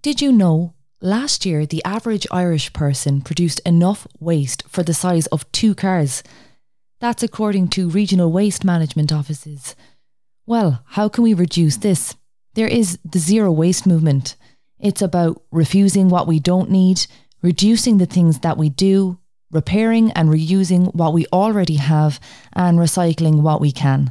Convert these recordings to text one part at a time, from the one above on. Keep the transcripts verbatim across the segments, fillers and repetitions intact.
Did you know last year the average Irish person produced enough waste for the size of two cars? That's according to regional waste management offices. Well, how can we reduce this? There is the zero waste movement. It's about refusing what we don't need, reducing the things that we do, repairing and reusing what we already have, and recycling what we can.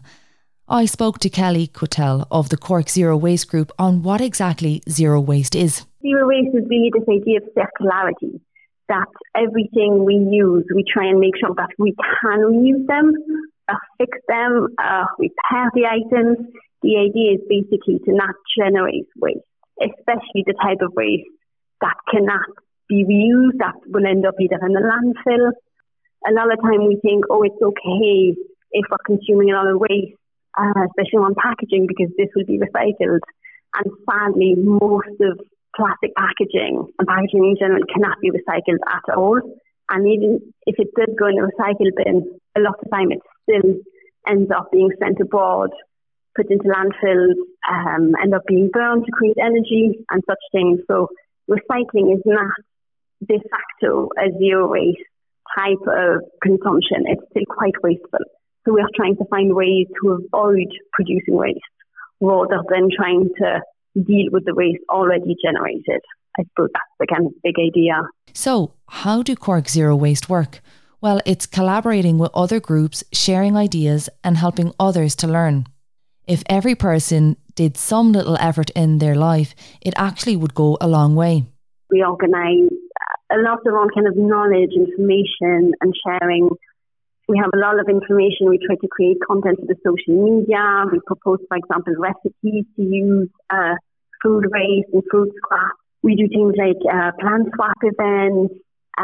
I spoke to Kelly Quattel of the Cork Zero Waste Group on what exactly zero waste is. Zero waste is really this idea of circularity, that everything we use, we try and make sure that we can reuse them, uh, fix them, uh, repair the items. The idea is basically to not generate waste, especially the type of waste that cannot be reused, that will end up either in the landfill. A lot of time we think, oh, it's okay if we're consuming a lot of waste, uh, especially on packaging, because this will be recycled. And sadly, most of plastic packaging and packaging in general cannot be recycled at all. And even if it does go in a recycle bin, a lot of the time it still ends up being sent abroad, put into landfills, um, end up being burned to create energy and such things. So recycling is not de facto a zero waste type of consumption. It's still quite wasteful. So we are trying to find ways to avoid producing waste rather than trying to deal with the waste already generated. I suppose that's the kind of big idea. So how do Cork Zero Waste work? Well, it's collaborating with other groups, sharing ideas and helping others to learn. If every person did some little effort in their life, it actually would go a long way. We organise a lot around kind of knowledge, information and sharing. We have a lot of information. We try to create content for the social media. We propose, for example, recipes to use uh, food waste and food scrap. We do things like uh, plant swap events,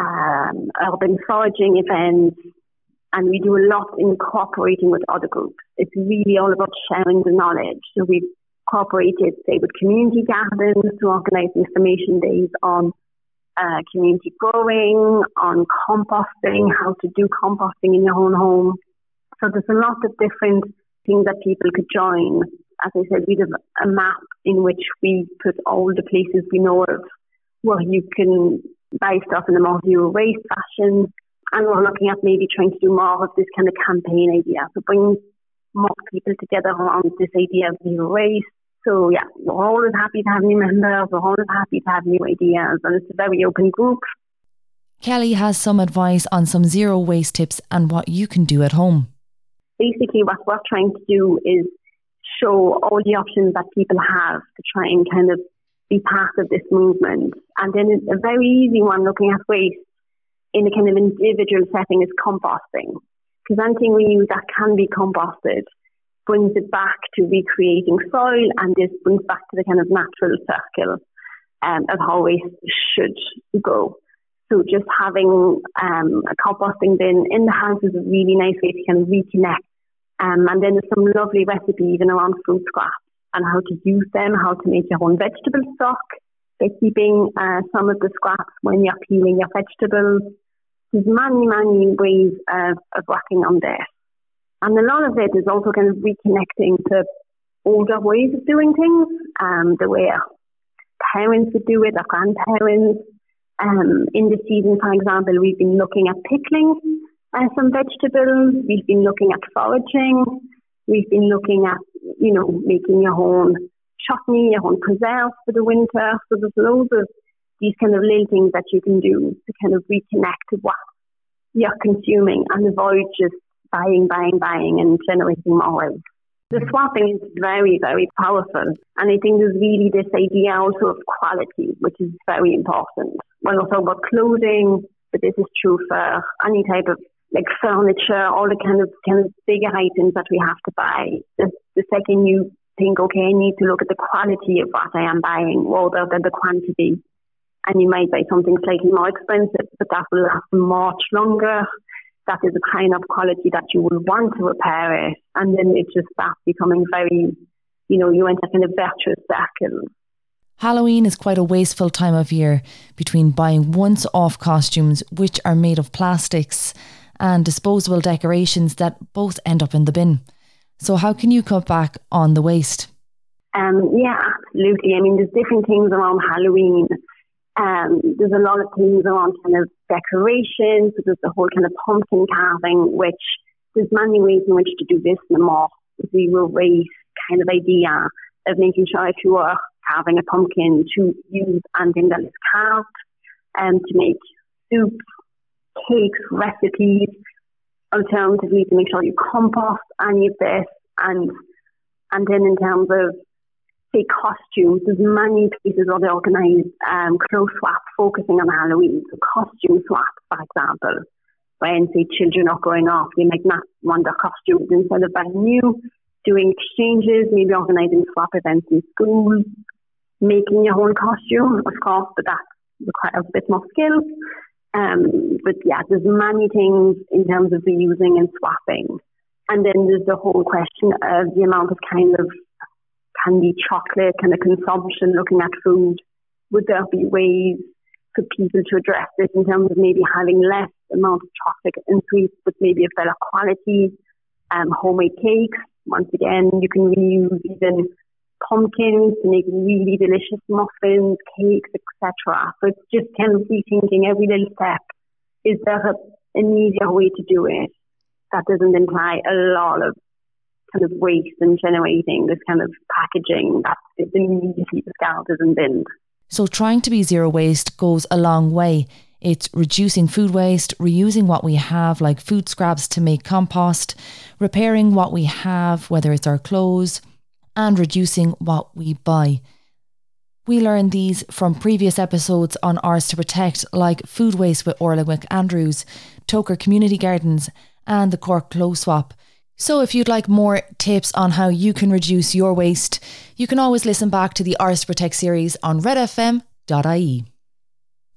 um, urban foraging events, and we do a lot in cooperating with other groups. It's really all about sharing the knowledge. So we've cooperated, say, with community gardens to organise information days on Uh, community growing, on composting, how to do composting in your own home. So there's a lot of different things that people could join. As I said, we have a map in which we put all the places we know of where you can buy stuff in a more zero waste fashion. And we're looking at maybe trying to do more of this kind of campaign idea, to bring more people together around this idea of zero waste. So yeah, we're always happy to have new members, we're always happy to have new ideas, and it's a very open group. Kelly has some advice on some zero waste tips and what you can do at home. Basically what we're trying to do is show all the options that people have to try and kind of be part of this movement. And then a very easy one looking at waste in a kind of individual setting is composting. Because anything we use that can be composted brings it back to recreating soil, and this brings back to the kind of natural circle um, of how waste should go. So just having um, a composting bin in the house is a really nice way to kind of reconnect. Um, and then there's some lovely recipes even around food scraps and how to use them, how to make your own vegetable stock by keeping uh, some of the scraps when you're peeling your vegetables. There's many, many ways of, of working on this. And a lot of it is also kind of reconnecting to older ways of doing things, um, the way our parents would do it, our grandparents. Um, in the season, for example, we've been looking at pickling uh, some vegetables. We've been looking at foraging. We've been looking at, you know, making your own chutney, your own preserves for the winter. So there's loads of these kind of little things that you can do to kind of reconnect to what you're consuming and avoid just buying, buying, buying and generating more waste. The swapping is very, very powerful. And I think there's really this idea also of quality, which is very important. When we're talking about clothing, but this is true for any type of like furniture, all the kind of kind of bigger items that we have to buy. The, the second you think, okay, I need to look at the quality of what I am buying rather than the quantity. And you might buy something slightly more expensive, but that will last much longer. That is the kind of quality that you will want to repair it. And then it just starts becoming very, you know, you enter in a virtuous circle. Halloween is quite a wasteful time of year between buying once-off costumes, which are made of plastics, and disposable decorations that both end up in the bin. So how can you cut back on the waste? Um, yeah, absolutely. I mean, there's different things around Halloween. Um, there's a lot of things around kind of decorations. So there's the whole kind of pumpkin carving, which there's many ways in which to do this in a more zero waste kind of idea of making sure if you are carving a pumpkin to use anything that is carved and to make soups, cakes, recipes, alternatively to make sure you compost any of this, and and then in terms of say costumes, there's many places where they organise um, clothes swap focusing on Halloween. So costume swap, for example, when say children are growing up, they might not want their costumes instead of brand new, doing exchanges, maybe organising swap events in schools, making your own costume, of course, but that requires a bit more skill. Um, but yeah, there's many things in terms of reusing and swapping. And then there's the whole question of the amount of kind of candy, chocolate, kind of consumption, looking at food. Would there be ways for people to address this in terms of maybe having less amount of chocolate and sweets, but maybe a better quality, um, homemade cakes? Once again, you can reuse even pumpkins to make really delicious muffins, cakes, et cetera. So it's just kind of rethinking every little step. Is there a, an easier way to do it that doesn't imply a lot of kind of waste and generating this kind of packaging that is immediately discarded and binned? So trying to be zero waste goes a long way. It's reducing food waste, reusing what we have, like food scraps to make compost, repairing what we have, whether it's our clothes, and reducing what we buy. We learned these from previous episodes on Ours to Protect, like food waste with Orla McAndrews, Toker Community Gardens, and the Cork Clothes Swap. So if you'd like more tips on how you can reduce your waste, you can always listen back to the Ours to Protect series on red f m dot I E.